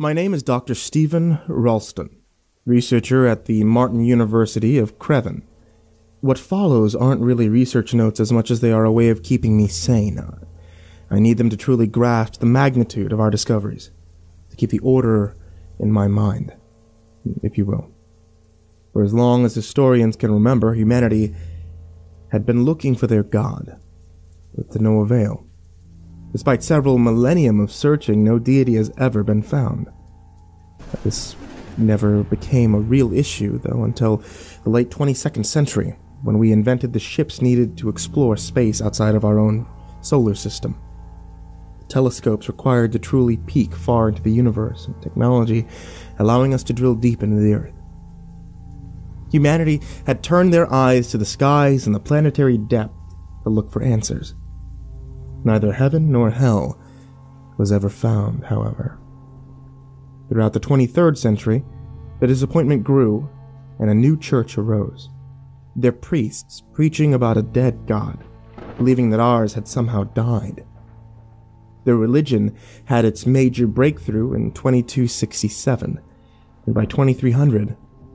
My name is Dr. Stephen Ralston, researcher at the Martin University of Creven. What follows aren't really research notes as much as they are a way of keeping me sane. I need them to truly grasp the magnitude of our discoveries, to keep the order in my mind, if you will. For as long as historians can remember, humanity had been looking for their God, but to no avail. Despite several millennium of searching, no deity has ever been found. This never became a real issue, though, until the late 22nd century, when we invented the ships needed to explore space outside of our own solar system. The telescopes required to truly peek far into the universe, and technology allowing us to drill deep into the Earth. Humanity had turned their eyes to the skies and the planetary depth to look for answers. Neither heaven nor hell was ever found, however. Throughout the 23rd century, the disappointment grew and a new church arose. Their priests preaching about a dead God, believing that ours had somehow died. Their religion had its major breakthrough in 2267, and by 2300,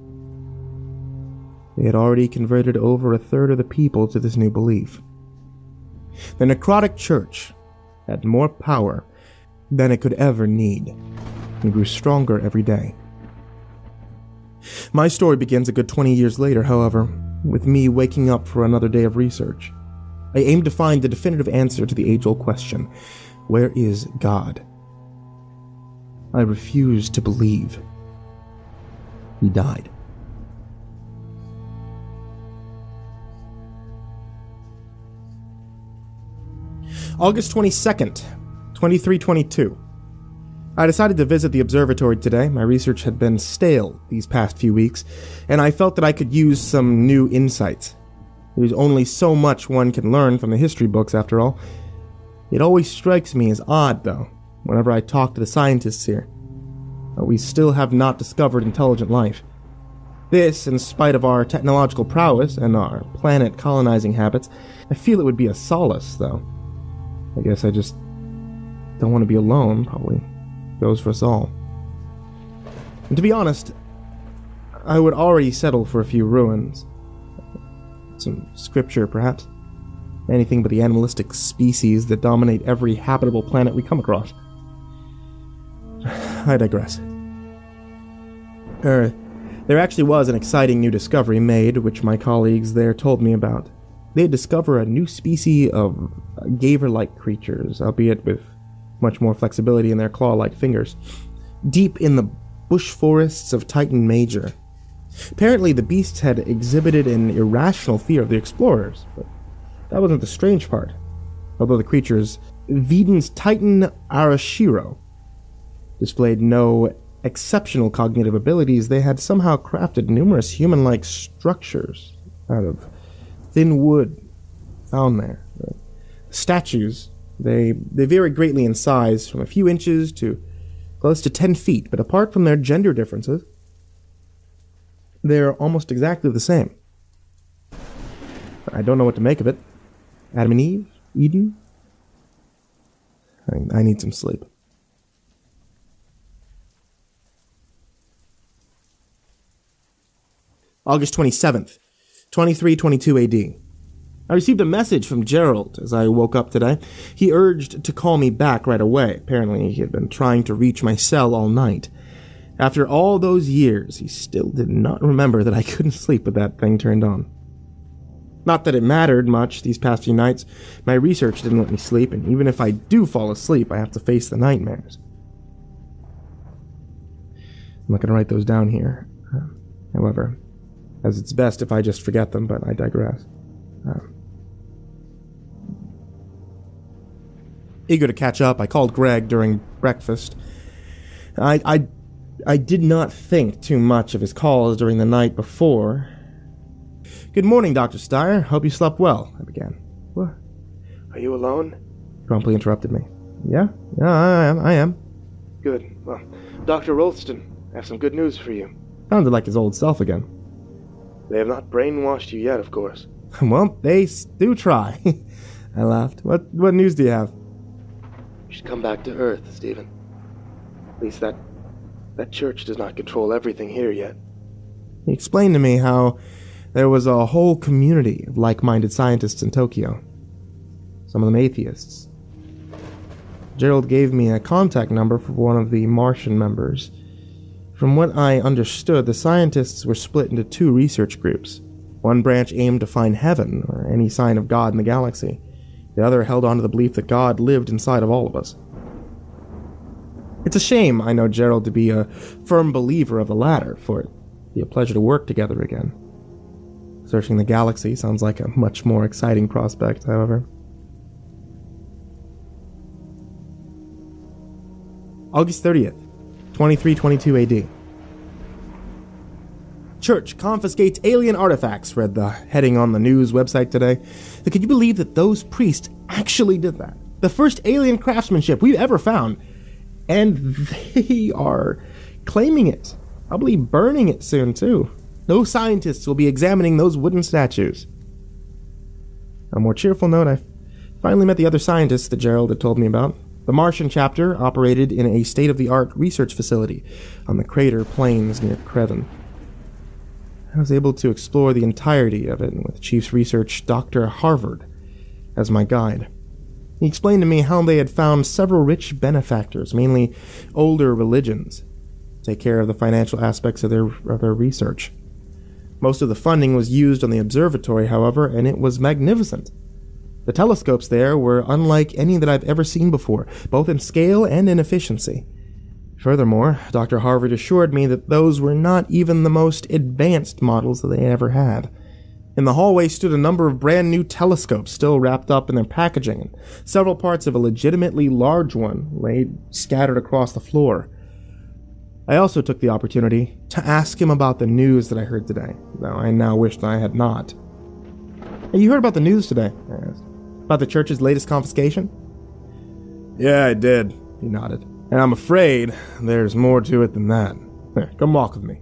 they had already converted over a third of the people to this new belief. The necrotic church had more power than it could ever need, and grew stronger every day. My story begins a good 20 years later, however, with me waking up for another day of research. I aim to find the definitive answer to the age-old question, where is God? I refuse to believe he died. August 22nd, 2322. I decided to visit the observatory today. My research had been stale these past few weeks, and I felt that I could use some new insights. There's only so much one can learn from the history books, after all. It always strikes me as odd, though, whenever I talk to the scientists here, that we still have not discovered intelligent life. This, in spite of our technological prowess and our planet-colonizing habits. I feel it would be a solace, though. I guess I just don't want to be alone, probably goes for us all. And to be honest, I would already settle for a few ruins. Some scripture, perhaps. Anything but the animalistic species that dominate every habitable planet we come across. I digress. There actually was an exciting new discovery made, which my colleagues there told me about. They had discovered a new species of gaver-like creatures, albeit with much more flexibility in their claw-like fingers, deep in the bush forests of Titan Major. Apparently, the beasts had exhibited an irrational fear of the explorers, but that wasn't the strange part. Although the creatures, Vedon's Titan Arashiro, displayed no exceptional cognitive abilities, they had somehow crafted numerous human-like structures out of thin wood found there. Statues, they vary greatly in size, from a few inches to close to 10 feet, but apart from their gender differences, they're almost exactly the same. I don't know what to make of it. Adam and Eve? Eden? I need some sleep. August 27th, 2322 AD. I received a message from Gerald as I woke up today. He urged to call me back right away. Apparently, he had been trying to reach my cell all night. After all those years, he still did not remember that I couldn't sleep with that thing turned on. Not that it mattered much these past few nights. My research didn't let me sleep, and even if I do fall asleep, I have to face the nightmares. I'm not going to write those down here. However, as it's best if I just forget them, but I digress. Eager to catch up, I called Greg during breakfast. I did not think too much of his calls during the night before. Good morning, Dr. Steyer. Hope you slept well, I began. What? Are you alone? He promptly interrupted me. Yeah, I am. Good. Well, Dr. Ralston, I have some good news for you. Sounded like his old self again. They have not brainwashed you yet, of course. Well, they do try. I laughed. What news do you have? You should come back to Earth, Stephen. At least That church does not control everything here yet. He explained to me how there was a whole community of like-minded scientists in Tokyo. Some of them atheists. Gerald gave me a contact number for one of the Martian members. From what I understood, the scientists were split into two research groups. One branch aimed to find heaven, or any sign of God in the galaxy. The other held on to the belief that God lived inside of all of us. It's a shame I know Gerald to be a firm believer of the latter, for it'd be a pleasure to work together again. Searching the galaxy sounds like a much more exciting prospect, however. August 30th, 2322 AD. Church confiscates alien artifacts, read the heading on the news website today. Could you believe that those priests actually did that? The first alien craftsmanship we've ever found. And they are claiming it. Probably burning it soon, too. No scientists will be examining those wooden statues. On a more cheerful note, I finally met the other scientists that Gerald had told me about. The Martian chapter operated in a state-of-the-art research facility on the crater plains near Creven. I was able to explore the entirety of it with Chief's Research Dr. Harvard as my guide. He explained to me how they had found several rich benefactors, mainly older religions, to take care of the financial aspects of their research. Most of the funding was used on the observatory, however, and it was magnificent. The telescopes there were unlike any that I've ever seen before, both in scale and in efficiency. Furthermore, Dr. Harvard assured me that those were not even the most advanced models that they ever had. In the hallway stood a number of brand new telescopes still wrapped up in their packaging, and several parts of a legitimately large one lay scattered across the floor. I also took the opportunity to ask him about the news that I heard today, though I now wished I had not. Hey, you heard about the news today? I asked. About the church's latest confiscation? Yeah, I did, he nodded. And I'm afraid there's more to it than that. Here, come walk with me.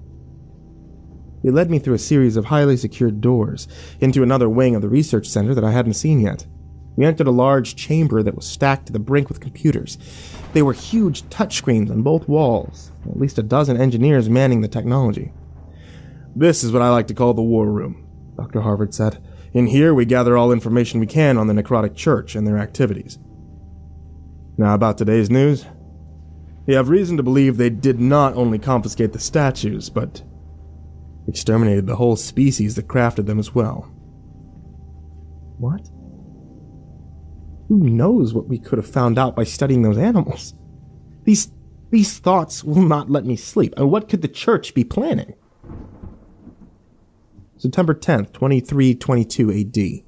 He led me through a series of highly secured doors into another wing of the research center that I hadn't seen yet. We entered a large chamber that was stacked to the brink with computers. They were huge touchscreens on both walls, at least a dozen engineers manning the technology. This is what I like to call the war room, Dr. Harvard said. In here, we gather all information we can on the Necrotic Church and their activities. Now about today's news. We have reason to believe they did not only confiscate the statues, but exterminated the whole species that crafted them as well. What? Who knows what we could have found out by studying those animals? These thoughts will not let me sleep. And what could the church be planning? September 10th, 2322 AD.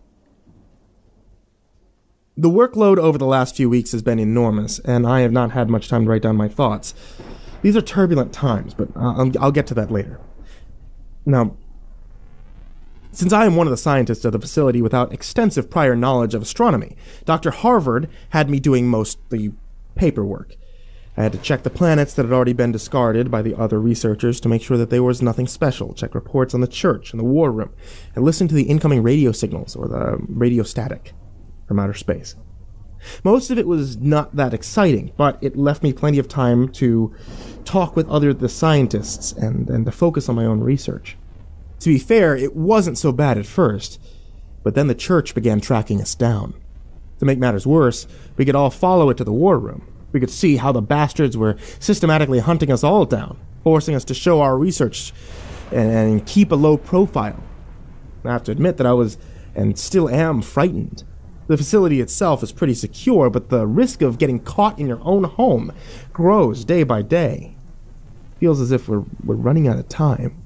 The workload over the last few weeks has been enormous, and I have not had much time to write down my thoughts. These are turbulent times, but I'll get to that later. Now, since I am one of the scientists of the facility without extensive prior knowledge of astronomy, Dr. Harvard had me doing most of the paperwork. I had to check the planets that had already been discarded by the other researchers to make sure that there was nothing special, check reports on the church and the war room, and listen to the incoming radio signals, or the radio static, from outer space. Most of it was not that exciting, but it left me plenty of time to talk with the scientists and to focus on my own research. To be fair, it wasn't so bad at first, but then the church began tracking us down. To make matters worse, we could all follow it to the war room. We could see how the bastards were systematically hunting us all down, forcing us to show our research and keep a low profile. I have to admit that I was, and still am, frightened. The facility itself is pretty secure, but the risk of getting caught in your own home grows day by day. It feels as if we're running out of time.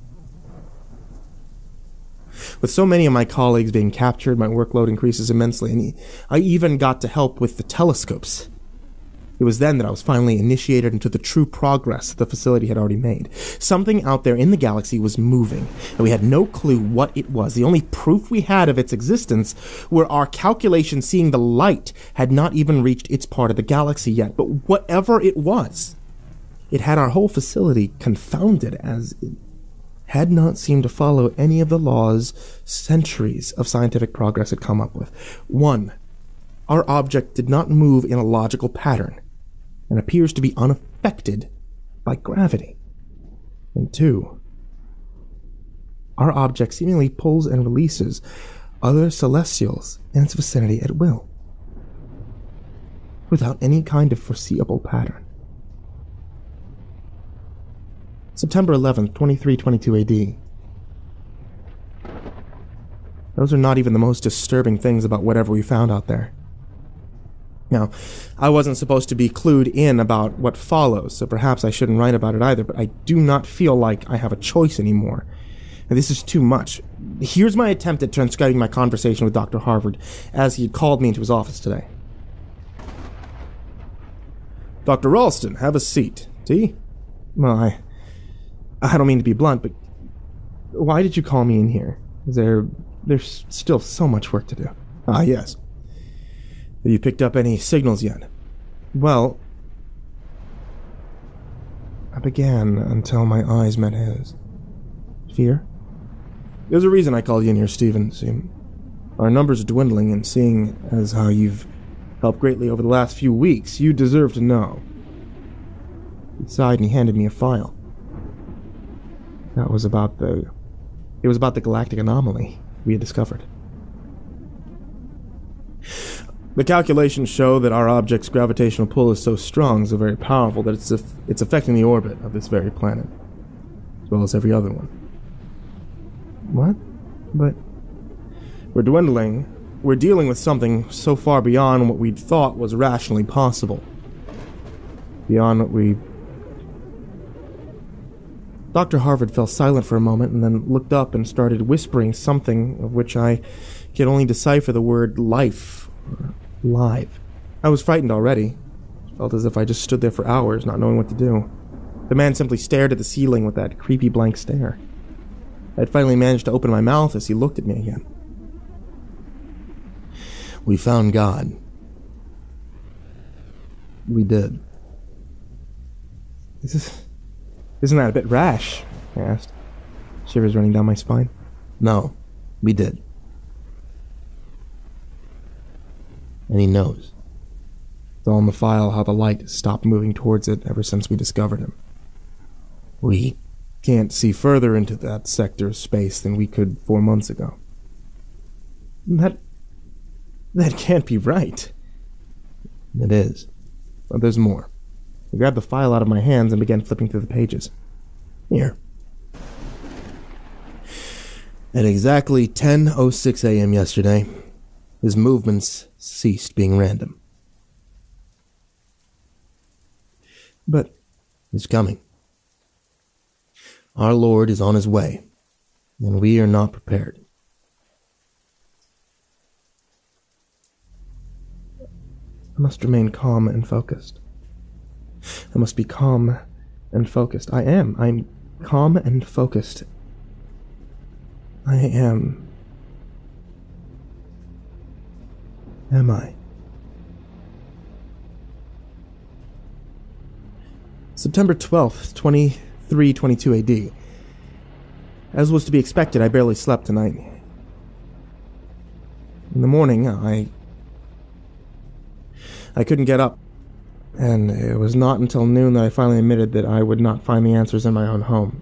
With so many of my colleagues being captured, my workload increases immensely, and I even got to help with the telescopes. It was then that I was finally initiated into the true progress the facility had already made. Something out there in the galaxy was moving, and we had no clue what it was. The only proof we had of its existence were our calculations seeing the light had not even reached its part of the galaxy yet. But whatever it was, it had our whole facility confounded, as it had not seemed to follow any of the laws centuries of scientific progress had come up with. 1. Our object did not move in a logical pattern, and appears to be unaffected by gravity. And 2, our object seemingly pulls and releases other celestials in its vicinity at will, without any kind of foreseeable pattern. September 11th, 2322 AD. Those are not even the most disturbing things about whatever we found out there. Now, I wasn't supposed to be clued in about what follows, so perhaps I shouldn't write about it either, but I do not feel like I have a choice anymore. This is too much. Here's my attempt at transcribing my conversation with Dr. Harvard as he had called me into his office today. Dr. Ralston, have a seat. Tea? Well, I don't mean to be blunt, but why did you call me in here? There's still so much work to do. Ah, yes. Have you picked up any signals yet? Well, I began until my eyes met his. Fear? There's a reason I called you in here, Stephen. See, our numbers are dwindling, and seeing as how you've helped greatly over the last few weeks, you deserve to know. He sighed and he handed me a file. It was about the galactic anomaly we had discovered. The calculations show that our object's gravitational pull is so strong, so very powerful, that it's affecting the orbit of this very planet, as well as every other one. What? But we're dwindling. We're dealing with something so far beyond what we'd thought was rationally possible. Beyond what we... Dr. Harvard fell silent for a moment and then looked up and started whispering something of which I could only decipher the word life, or live. I was frightened already. Felt as if I just stood there for hours, not knowing what to do. The man simply stared at the ceiling with that creepy blank stare. I'd finally managed to open my mouth as he looked at me again. We found God. We did. Isn't that a bit rash? I asked, shivers running down my spine. No, we did. And he knows. It's all in the file how the light has stopped moving towards it ever since we discovered him. We can't see further into that sector of space than we could 4 months ago. That can't be right. It is. But there's more. He grabbed the file out of my hands and began flipping through the pages. Here. At exactly 10:06 a.m. yesterday, his movements ceased being random. But he's coming. Our Lord is on his way, and we are not prepared. I must remain calm and focused. I must be calm and focused. I am. I'm calm and focused. I am. Am I? September 12th, 2322 AD. As was to be expected, I barely slept tonight. In the morning, I couldn't get up, and it was not until noon that I finally admitted that I would not find the answers in my own home.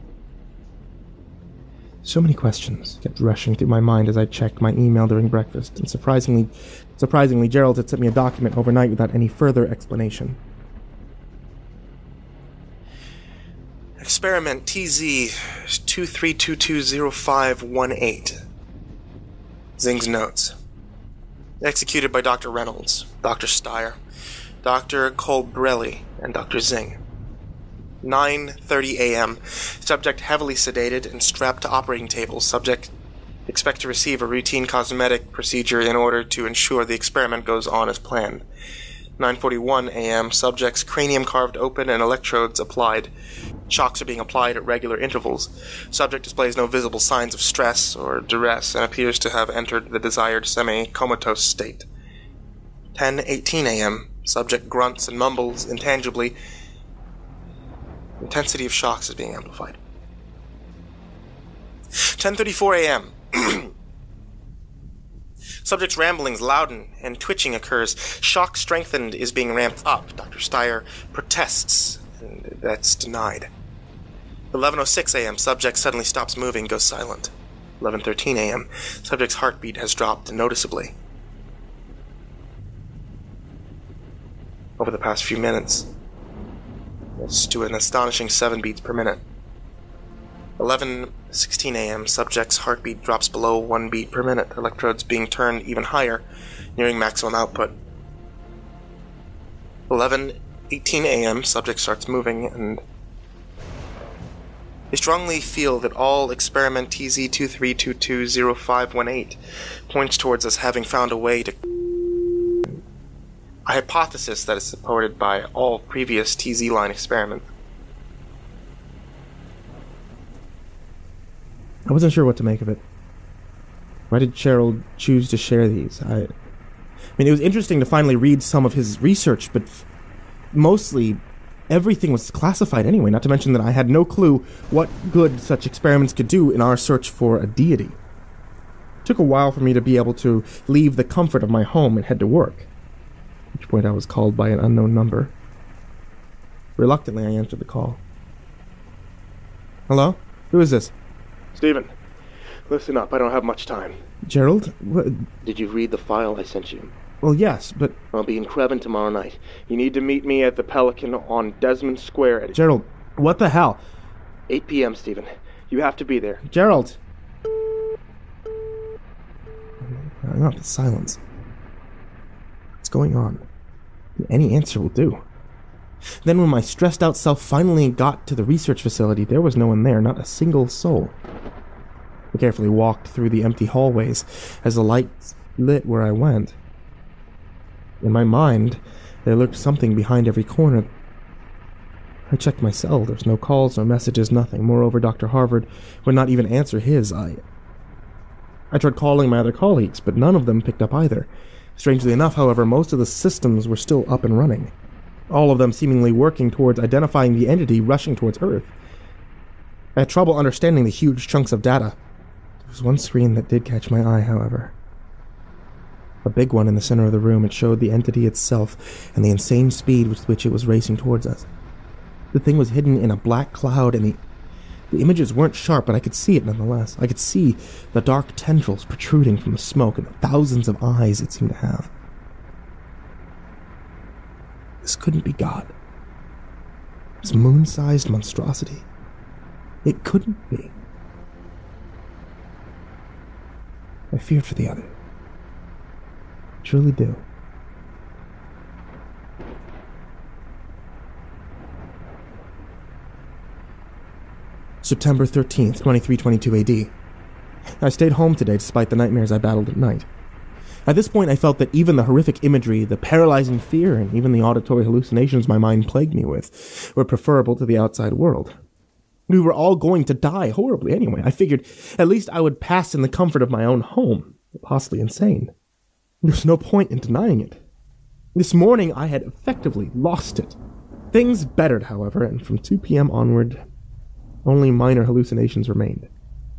So many questions kept rushing through my mind as I checked my email during breakfast, and surprisingly, Gerald had sent me a document overnight without any further explanation. Experiment TZ-23220518. Zing's notes. Executed by Dr. Reynolds, Dr. Steyer, Dr. Colbrelli, and Dr. Zing. 9:30 a.m. Subject heavily sedated and strapped to operating table. Subject expect to receive a routine cosmetic procedure in order to ensure the experiment goes on as planned. 9:41 a.m. Subject's cranium carved open and electrodes applied. Shocks are being applied at regular intervals. Subject displays no visible signs of stress or duress and appears to have entered the desired semi-comatose state. 10:18 a.m. Subject grunts and mumbles intangibly. Intensity of shocks is being amplified. 10:34 a.m. Subject's ramblings louden and twitching occurs. Shock strengthened is being ramped up. Dr. Steyer protests and that's denied. 11:06 a.m., subject suddenly stops moving, goes silent. 11:13 a.m., subject's heartbeat has dropped noticeably. Over the past few minutes, it's to an astonishing 7 beats per minute. 11:16 a.m., subject's heartbeat drops below 1 beat per minute, electrodes being turned even higher, nearing maximum output. 11:18 a.m., subject starts moving, and I strongly feel that all experiment TZ23220518 points towards us having found a way to... a hypothesis that is supported by all previous TZ line experiments. I wasn't sure what to make of it. Why did Cheryl choose to share these? I mean, it was interesting to finally read some of his research, but mostly everything was classified anyway, not to mention that I had no clue what good such experiments could do in our search for a deity. It took a while for me to be able to leave the comfort of my home and head to work, at which point I was called by an unknown number. Reluctantly, I answered the call. Hello? Who is this? Stephen, listen up, I don't have much time. Gerald? What? Did you read the file I sent you? Well, yes, but... I'll be in Creven tomorrow night. You need to meet me at the Pelican on Desmond Square. Gerald, what the hell? 8 p.m., Stephen. You have to be there. Gerald! I'm not the silence. What's going on? Any answer will do. Then when my stressed-out self finally got to the research facility, there was no one there, not a single soul. I carefully walked through the empty hallways as the lights lit where I went. In my mind, there lurked something behind every corner. I checked my cell. There was no calls, no messages, nothing. Moreover, Dr. Harvard would not even answer his. I tried calling my other colleagues, but none of them picked up either. Strangely enough, however, most of the systems were still up and running, all of them seemingly working towards identifying the entity rushing towards Earth. I had trouble understanding the huge chunks of data. There was one screen that did catch my eye, however. A big one in the center of the room. It showed the entity itself and the insane speed with which it was racing towards us. The thing was hidden in a black cloud, and the images weren't sharp, but I could see it nonetheless. I could see the dark tendrils protruding from the smoke and the thousands of eyes it seemed to have. This couldn't be God. This moon-sized monstrosity. It couldn't be. I feared for the other. I truly do. September 13th, 2322 AD. I stayed home today despite the nightmares I battled at night. At this point, I felt that even the horrific imagery, the paralyzing fear, and even the auditory hallucinations my mind plagued me with were preferable to the outside world. We were all going to die horribly anyway. I figured at least I would pass in the comfort of my own home, possibly insane. There was no point in denying it. This morning, I had effectively lost it. Things bettered, however, and from 2 p.m. onward, only minor hallucinations remained.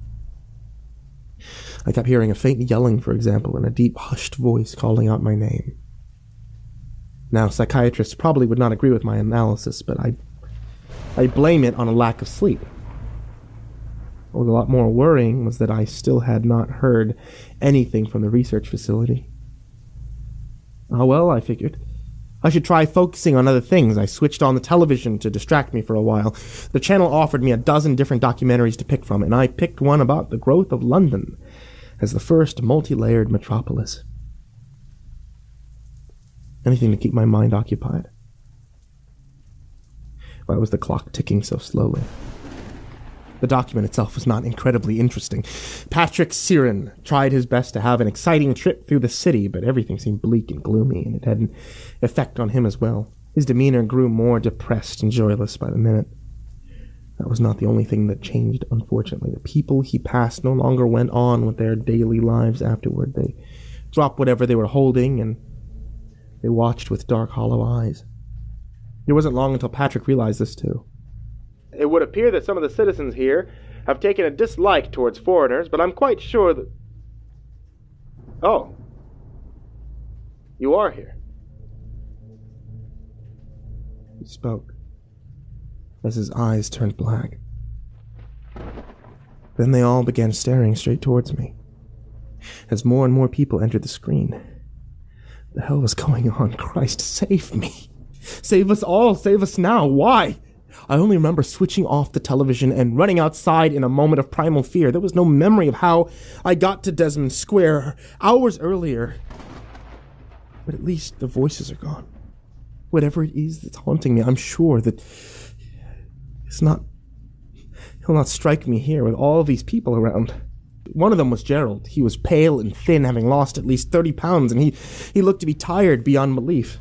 I kept hearing a faint yelling, for example, and a deep, hushed voice calling out my name. Now, psychiatrists probably would not agree with my analysis, but I blame it on a lack of sleep. What was a lot more worrying was that I still had not heard anything from the research facility. Oh well, I figured. I should try focusing on other things. I switched on the television to distract me for a while. The channel offered me a dozen different documentaries to pick from, and I picked one about the growth of London as the first multi-layered metropolis. Anything to keep my mind occupied. Why was the clock ticking so slowly? The document itself was not incredibly interesting. Patrick Siren tried his best to have an exciting trip through the city, but everything seemed bleak and gloomy, and it had an effect on him as well. His demeanor grew more depressed and joyless by the minute. That was not the only thing that changed, unfortunately. The people he passed no longer went on with their daily lives afterward. They dropped whatever they were holding, and they watched with dark, hollow eyes. It wasn't long until Patrick realized this, too. It would appear that some of the citizens here have taken a dislike towards foreigners, but I'm quite sure that... Oh. You are here. He spoke. as his eyes turned black. Then they all began staring straight towards me, as more and more people entered the screen. The hell was going on? Christ, save me! Save us all! Save us now! Why? I only remember switching off the television and running outside in a moment of primal fear. There was no memory of how I got to Desmond Square hours earlier. But at least the voices are gone. Whatever it is that's haunting me, I'm sure that he'll not strike me here with all these people around. One of them was Gerald. He was pale and thin, having lost at least 30 pounds, and he looked to be tired beyond belief.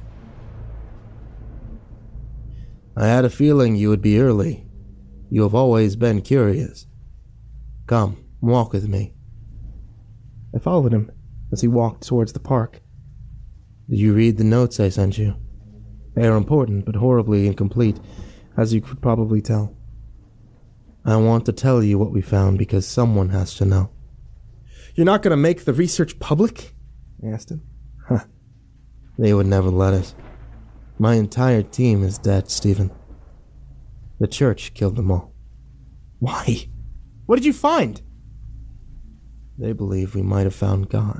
I had a feeling you would be early. You have always been curious. Come, walk with me. I followed him as he walked towards the park. Did you read the notes I sent you? They are important, but horribly incomplete, as you could probably tell. I want to tell you what we found because someone has to know. You're not going to make the research public? I asked him. Huh. They would never let us. My entire team is dead, Stephen. The church killed them all. Why? What did you find? They believe we might have found God.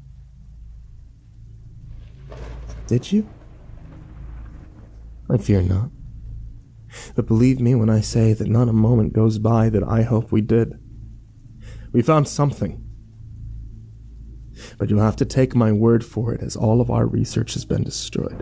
Did you? I fear not. But believe me when I say that not a moment goes by that I hope we did. We found something. But you'll have to take my word for it, as all of our research has been destroyed.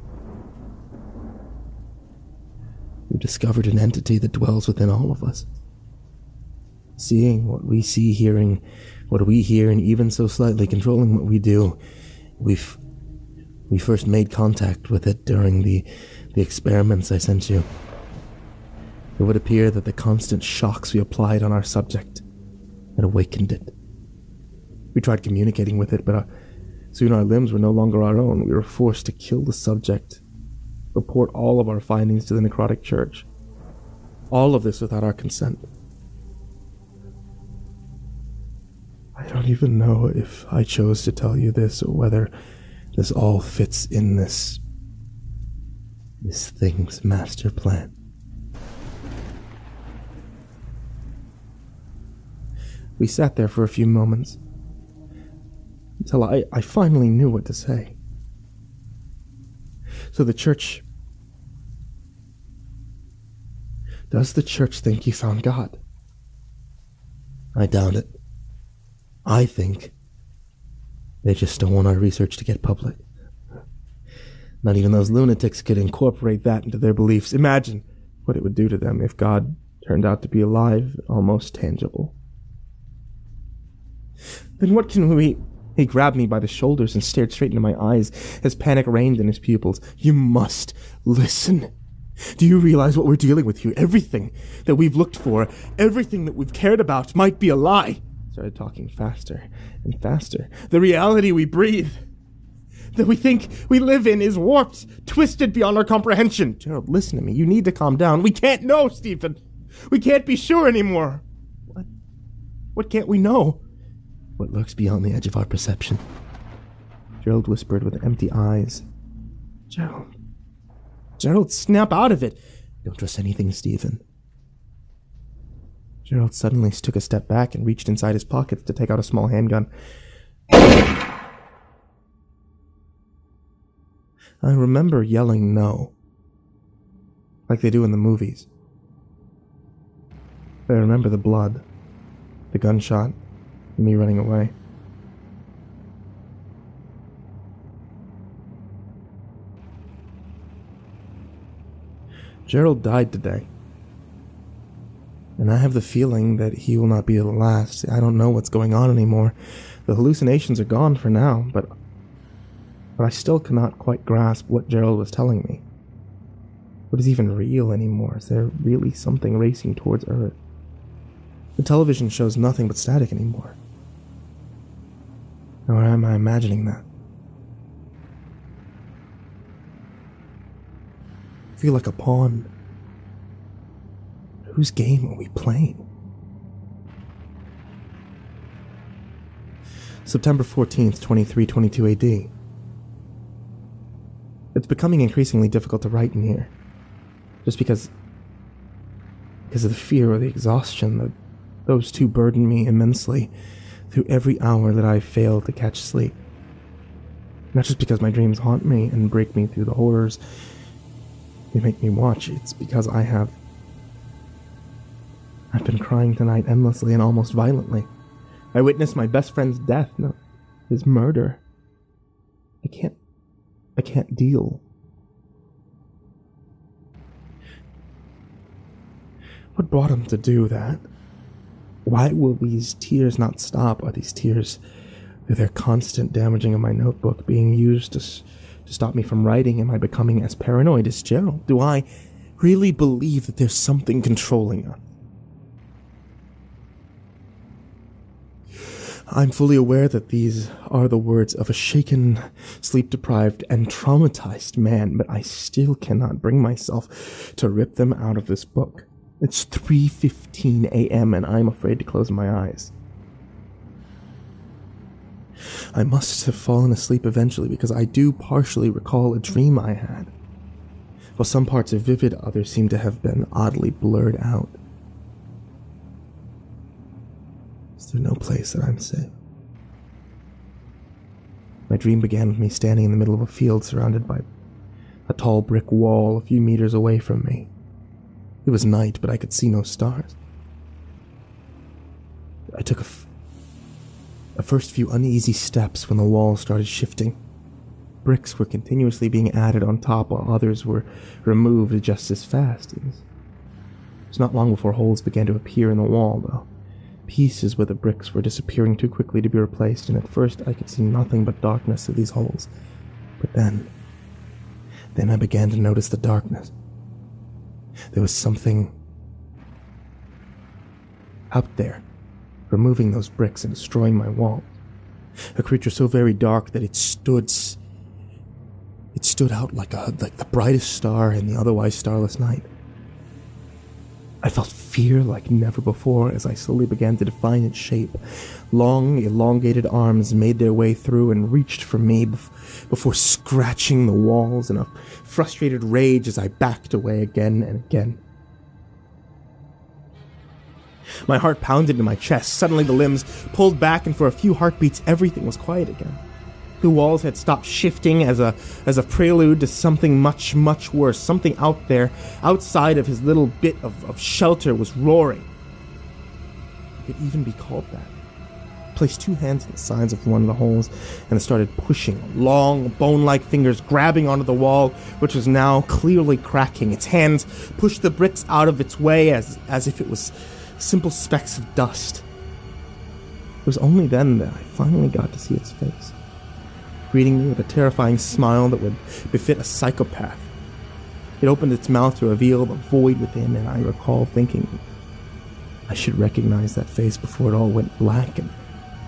We discovered an entity that dwells within all of us. Seeing what we see, hearing what we hear, and even so slightly controlling what we do, we first made contact with it during the experiments I sent you. It would appear that the constant shocks we applied on our subject had awakened it. We tried communicating with it, but soon our limbs were no longer our own. We were forced to kill the subject, report all of our findings to the necrotic church. All of this without our consent. I don't even know if I chose to tell you this or whether this all fits in this thing's master plan. We sat there for a few moments, until I finally knew what to say. So the church... Does the church think you found God? I doubt it. I think they just don't want our research to get public. Not even those lunatics could incorporate that into their beliefs. Imagine what it would do to them if God turned out to be alive, almost tangible. Then what can we... He grabbed me by the shoulders and stared straight into my eyes as panic reigned in his pupils. You must listen. Do you realize what we're dealing with here? Everything that we've looked for, everything that we've cared about might be a lie. Started talking faster and faster. The reality we breathe, that we think we live in, is warped, twisted beyond our comprehension. Gerald, listen to me. You need to calm down. We can't know, Stephen. We can't be sure anymore. What can't we know? What lurks beyond the edge of our perception. Gerald whispered with empty eyes. Gerald, snap out of it. Don't trust anything, Stephen. Gerald suddenly took a step back and reached inside his pockets to take out a small handgun. I remember yelling no, like they do in the movies. I remember the blood, the gunshot, and me running away. Gerald died today. And I have the feeling that he will not be the last. I don't know what's going on anymore. The hallucinations are gone for now, but I still cannot quite grasp what Gerald was telling me. What is even real anymore? Is there really something racing towards Earth? The television shows nothing but static anymore. Or am I imagining that? I feel like a pawn. Whose game are we playing? September 14th, 2322 AD. It's becoming increasingly difficult to write in here, just because because of the fear or the exhaustion that those two burdened me immensely through every hour that I failed to catch sleep. Not just because my dreams haunt me and break me through the horrors they make me watch, it's because I've been crying tonight endlessly and almost violently. I witnessed my best friend's death, no, his murder. I can't deal. What brought him to do that? Why will these tears not stop? Are these tears, through their constant damaging of my notebook, being used to stop me from writing? Am I becoming as paranoid as Gerald? Do I really believe that there's something controlling us? I'm fully aware that these are the words of a shaken, sleep-deprived, and traumatized man, but I still cannot bring myself to rip them out of this book. It's 3:15 a.m. and I'm afraid to close my eyes. I must have fallen asleep eventually because I do partially recall a dream I had. While some parts are vivid, others seem to have been oddly blurred out. Is there no place that I'm safe? My dream began with me standing in the middle of a field surrounded by a tall brick wall a few meters away from me. It was night, but I could see no stars. I took a first few uneasy steps when the wall started shifting. Bricks were continuously being added on top while others were removed just as fast. It was not long before holes began to appear in the wall, though. Pieces where the bricks were disappearing too quickly to be replaced, and at first I could see nothing but darkness through these holes. But then I began to notice the darkness. There was something out there, removing those bricks and destroying my wall. A creature so very dark that it stood out like the brightest star in the otherwise starless night. I felt fear like never before as I slowly began to define its shape. Long, elongated arms made their way through and reached for me before scratching the walls in a frustrated rage as I backed away again and again. My heart pounded in my chest. Suddenly the limbs pulled back, and for a few heartbeats everything was quiet again. The walls had stopped shifting as a prelude to something much, much worse. Something out there, outside of his little bit of shelter, was roaring. It could even be called that. I placed two hands on the sides of one of the holes and started pushing, long, bone-like fingers grabbing onto the wall, which was now clearly cracking. Its hands pushed the bricks out of its way as if it was simple specks of dust. It was only then that I finally got to see its face, greeting me with a terrifying smile that would befit a psychopath. It opened its mouth to reveal the void within, and I recall thinking I should recognize that face before it all went black, and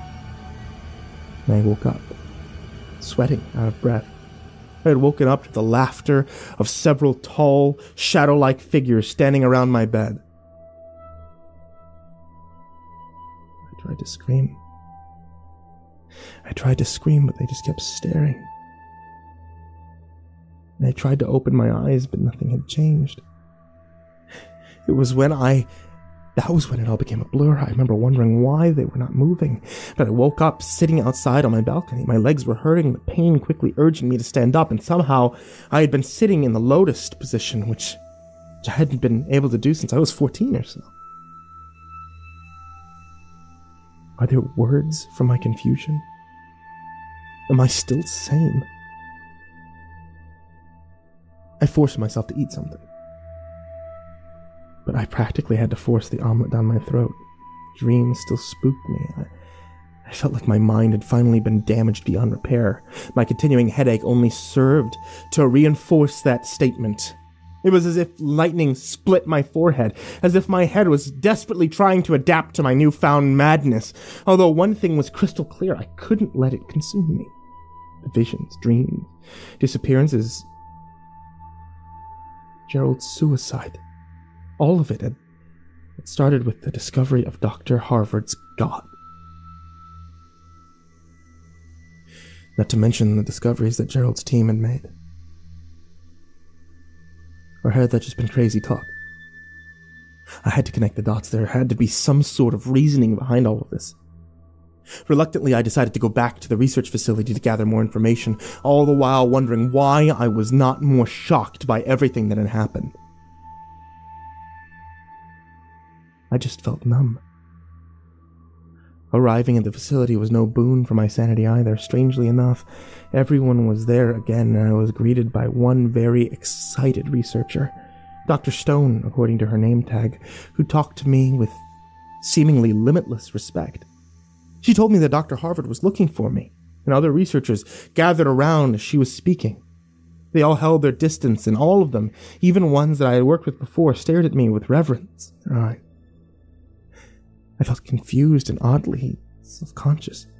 I woke up, sweating, out of breath. I had woken up to the laughter of several tall, shadow-like figures standing around my bed. I tried to scream, but they just kept staring. And I tried to open my eyes, but nothing had changed. That was when it all became a blur. I remember wondering why they were not moving. But I woke up sitting outside on my balcony. My legs were hurting, the pain quickly urging me to stand up, and somehow I had been sitting in the lotus position, which I hadn't been able to do since I was 14 or so. Are there words for my confusion? Am I still sane? I forced myself to eat something, but I practically had to force the omelet down my throat. Dreams still spooked me. I felt like my mind had finally been damaged beyond repair. My continuing headache only served to reinforce that statement. It was as if lightning split my forehead, as if my head was desperately trying to adapt to my newfound madness. Although one thing was crystal clear, I couldn't let it consume me. Visions, dreams, disappearances, Gerald's suicide. All of it had started with the discovery of Dr. Harvard's God. Not to mention the discoveries that Gerald's team had made. Or had that just been crazy talk? I had to connect the dots. There had to be some sort of reasoning behind all of this. Reluctantly, I decided to go back to the research facility to gather more information, all the while wondering why I was not more shocked by everything that had happened. I just felt numb. Arriving at the facility was no boon for my sanity either. Strangely enough, everyone was there again, and I was greeted by one very excited researcher, Dr. Stone, according to her name tag, who talked to me with seemingly limitless respect. She told me that Dr. Harvard was looking for me, and other researchers gathered around as she was speaking. They all held their distance, and all of them, even ones that I had worked with before, stared at me with reverence in their eyes. I felt confused and oddly self-conscious.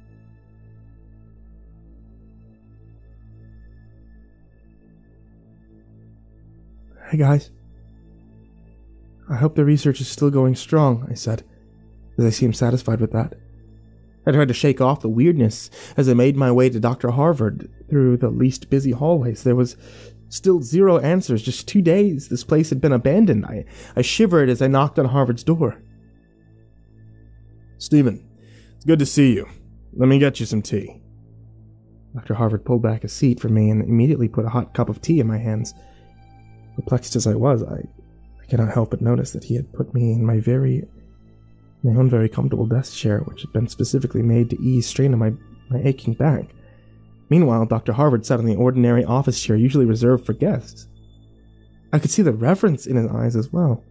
"Hey guys, I hope the research is still going strong," I said, as I seemed satisfied with that. I tried to shake off the weirdness as I made my way to Dr. Harvard through the least busy hallways. There was still zero answers. Just 2 days this place had been abandoned. I shivered as I knocked on Harvard's door. "Stephen, it's good to see you. Let me get you some tea." Dr. Harvard pulled back a seat for me and immediately put a hot cup of tea in my hands. Perplexed as I was, I cannot help but notice that he had put me in my own very comfortable desk chair, which had been specifically made to ease strain on my aching back. Meanwhile, Dr. Harvard sat on the ordinary office chair usually reserved for guests. I could see the reverence in his eyes as well.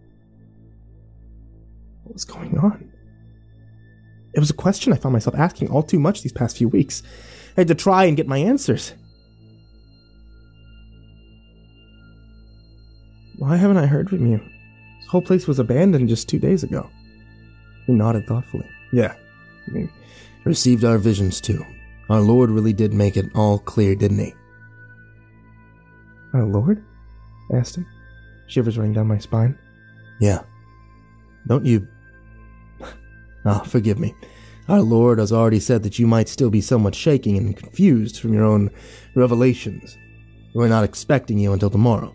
What was going on? It was a question I found myself asking all too much these past few weeks. I had to try and get my answers. "Why haven't I heard from you? This whole place was abandoned just 2 days ago." He nodded thoughtfully. "Yeah, we received our visions too. Our Lord really did make it all clear, didn't he?" "Our Lord?" I asked him, shivers running down my spine. "Yeah. Don't you... forgive me. Our Lord has already said that you might still be somewhat shaking and confused from your own revelations. We're not expecting you until tomorrow."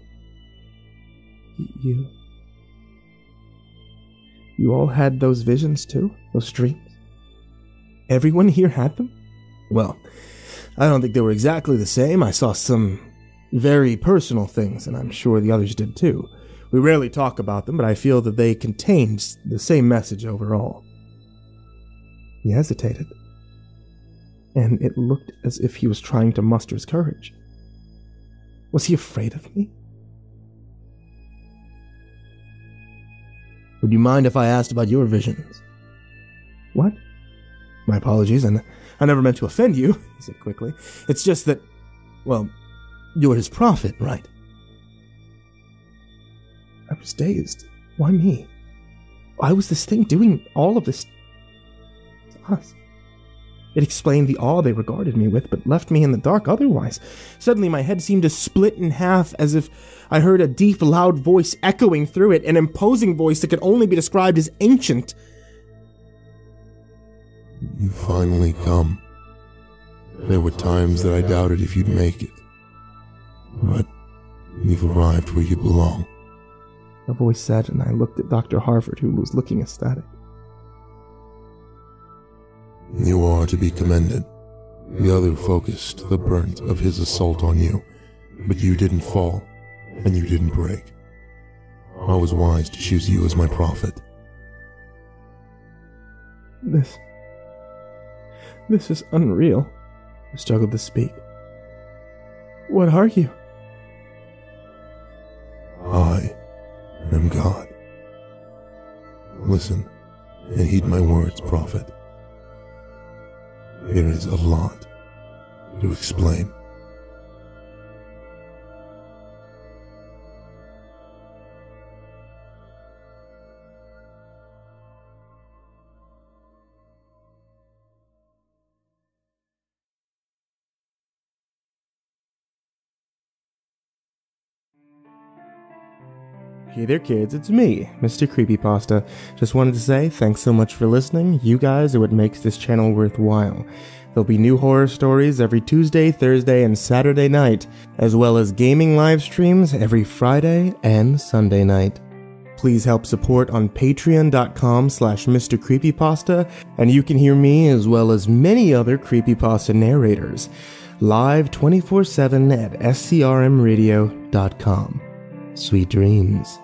You all had those visions too? Those dreams? Everyone here had them?" "Well, I don't think they were exactly the same. I saw some very personal things, and I'm sure the others did too. We rarely talk about them, but I feel that they contained the same message overall." He hesitated, and it looked as if he was trying to muster his courage. Was he afraid of me? "Would you mind if I asked about your visions?" "What?" "My apologies, and I never meant to offend you," he said quickly. "It's just that, well, you're his prophet, right?" I was dazed. Why me? Why was this thing doing all of this to us? It explained the awe they regarded me with, but left me in the dark otherwise. Suddenly my head seemed to split in half, as if I heard a deep, loud voice echoing through it, an imposing voice that could only be described as ancient. "You finally come. There were times that I doubted if you'd make it. But you've arrived where you belong." The voice said, and I looked at Dr. Harvard, who was looking ecstatic. "You are to be commended. The other focused the brunt of his assault on you, but you didn't fall, and you didn't break. I was wise to choose you as my prophet." This is unreal. I struggled to speak. "What are you?" "I am God. Listen and heed my words, prophet. There is a lot to explain." Hey there kids, it's me, Mr. Creepypasta. Just wanted to say thanks so much for listening. You guys are what makes this channel worthwhile. There'll be new horror stories every Tuesday, Thursday, and Saturday night, as well as gaming live streams every Friday and Sunday night. please help support on patreon.com/MrCreepyPasta, and you can hear me as well as many other Creepypasta narrators live 24/7 at scrmradio.com. Sweet dreams.